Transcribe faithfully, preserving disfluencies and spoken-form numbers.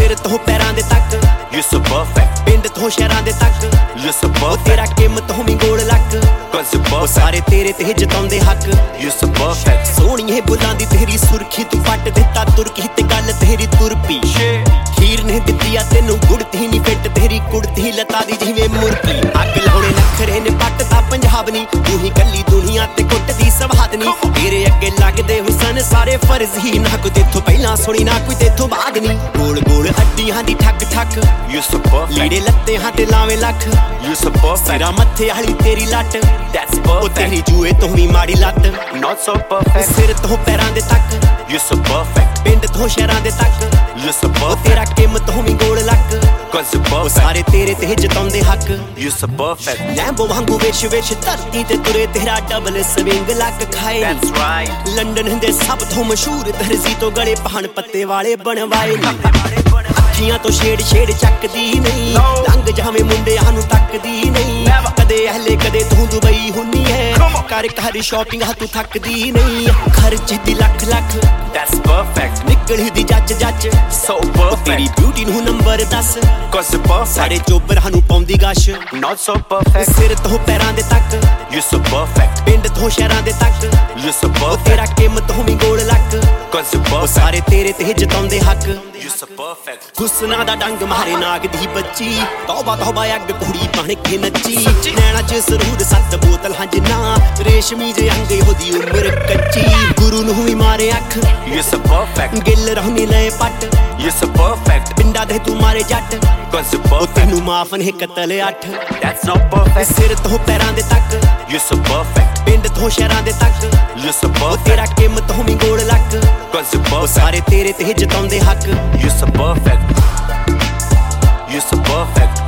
सिर तो पैरां दे तक You're so perfect, पिंड तो शहरां दे तक you're so perfect, तेरा किमत होवी गोल लक cause you're perfect, सारे तेरे ते जताउंदे हक you're so perfect. सोहणीए बुलां दी तेरी सुरखी तू पट दिता तुरकी ते गल तेरी तुर पी खीर ने दित्ती आ तेनू गुड़ती नी फिट तेरी कुड़ती लता दी जिवें मुर्गी अग लाउणे नखरे ने पटदा पंजाब नी तू ही कल्ली दुनिया ते कुटदी सवाद नी तेरे अगे लगदे हुसन सारे फर्ज ही ना कोई तेथों पहला सुनी ना कोई तेथों बाद नी गोल गोल अड्डियां दी ठक ठक You're so perfect, लीड़े लत्ते हां ते लावे लख you're so perfect, सिरा मत्थे आली तेरी लट that's ओ तेरी perfect, जूए तो भी माड़ी लत not so perfect, सिर तो पैरां दे तक you're so perfect, पिंड तो शहरां दे तक you're so ओ perfect, तेरा किमत होवी गोल लक cause you're ओ perfect, सारे तेरे ते जताउंदे हक you're so perfect, लैंबो वांगू विच विच धरती ते तुरे तेरा डबल स्विंग लग खाए that's right, लंडन दे सब तो मशहूर दर्जी तो गले पहाड़ पत्ते वाले बनवाए अखियां तो छेड़ छेड़ चकदी नहीं लंघ जावे मुंडियां नू तकदी नहीं कदे अहले कदे तू दुबई हुन्नी है कर कर शॉपिंग तू थकदी नहीं खर्च दी लख लख that's perfect, निकली दी जच जच so तेरी perfect, ब्यूटी नू नंबर दस cause you're perfect, सारे चोबर हानू पाउंदी गश not so perfect, सिर तो पैरां दे तक you're so perfect, पिंड तो शहरां दे तक you're so ओ perfect, तेरा किमत होवी गोल लक cause you're ओ perfect, सारे तेरे ते जताउंदे हक you're so perfect, हुस्ना दा डंग मारे नाग दी बच्ची तौबा तौबा अग कुड़ी बन के नच्ची नैना च सरूर सत्त बोतल हां जिन्ना रेशमी जे अंग ओदी उम्र कच्ची गुरु नू भी मारे अख you're so perfect, गिल रहनी लए पट you're so perfect, पिंडा दे तू मारे जट cause you're ओ perfect, तेनू माफ ने कतल अठ that's not perfect, सिर तो पैरां दे तक you're so perfect, पिंड तो शहरां दे तक you're so ओ perfect, तेरा किमत होवी गोल लक cause you're ओ perfect, सारे तेरे ते जताउंदे हक you're so perfect, you're so perfect,